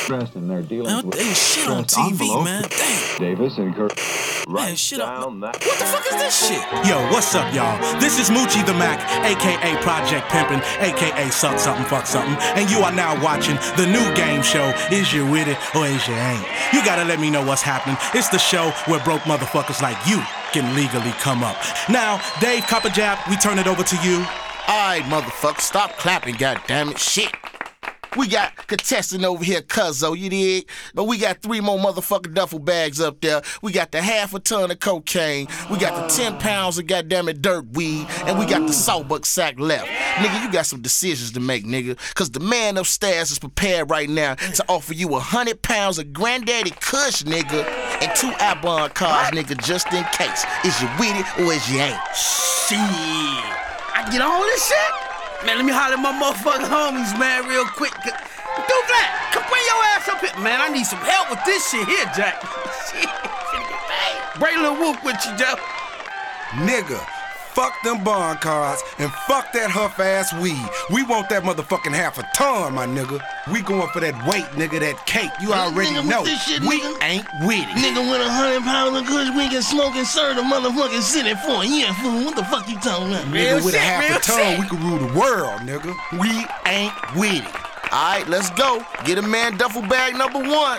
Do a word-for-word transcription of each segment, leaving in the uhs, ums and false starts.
stressed and they're dealing Man, with they shit on T V, envelope. man. Damn. Davis and Kurt. Man, shit up. What the fuck is this shit? Yo, what's up, y'all? This is Moochie the Mac, aka Project Pimpin', aka Suck Something, Fuck Something, and you are now watching the new game show, Is You With It or Is You Ain't? You gotta let me know what's happening. It's the show where broke motherfuckers like you can legally come up. Now, Dave Copperjab, we turn it over to you. Alright, motherfucker, stop clapping, goddammit. Shit. We got contestant over here, Cuzzo, you dig? But we got three more motherfucking duffel bags up there. We got the half a ton of cocaine. We got the ten pounds of goddammit dirt weed. And we got the sawbuck sack left. Nigga, you got some decisions to make, nigga. Cause the man upstairs is prepared right now to offer you a hundred pounds of granddaddy kush, nigga. And two I-bond cards, nigga, just in case. Is you with it or is you ain't? Shit. I get all this shit? Man, let me holler at my motherfucking homies, man, real quick. Do that. Come bring your ass up here. Man, I need some help with this shit here, Jack. Shit, finna get paid. Bring a little whoop with you, Joe. Nigga, fuck them bond cards and fuck that huff-ass weed. We want that motherfucking half a ton, my nigga. We going for that weight, nigga, that cake. You already Nigga, with know. this shit, we nigga. ain't with it. Nigga with a hundred pounds of kush, we can smoke and serve the motherfucking city for a year, fool. What the fuck you talking about? Nigga, with shit, a half real a ton, shit. we can rule the world, nigga. We ain't with it. Alright, let's go. Get a man duffel bag number one.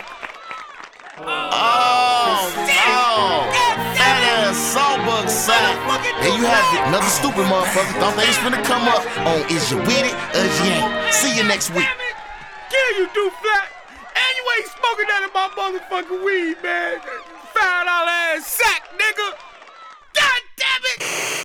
Oh, no. Fat ass sawbuck sack. There you have it. Another stupid motherfucker thought they was finna come up on Is You With It or Is You Ain't? See you next week. Kill you, do flat. And you ain't smoking none of my motherfucking weed, man. Five dollar ass sack, nigga. God damn it.